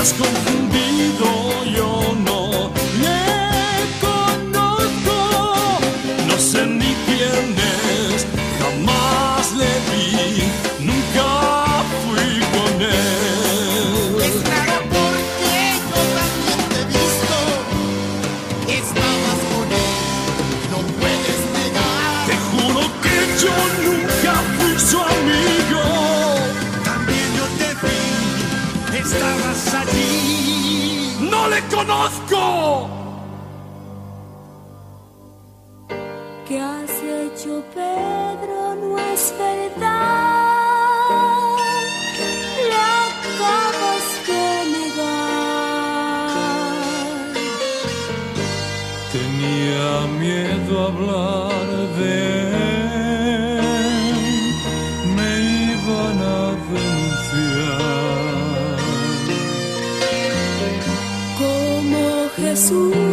has confundido, yo no le conozco, no sé ni quién es, jamás le vi, nunca fui con él. Es raro porque yo también te he visto, estabas con él, no puedes negar. Te juro que yo nunca fui su amigo. También yo te vi, estabas allí. ¡No le conozco! ¿Qué has hecho, Pedro? No es verdad. Le acabas de negar. Tenía miedo a hablar de él, me iban a denunciar. Como Jesús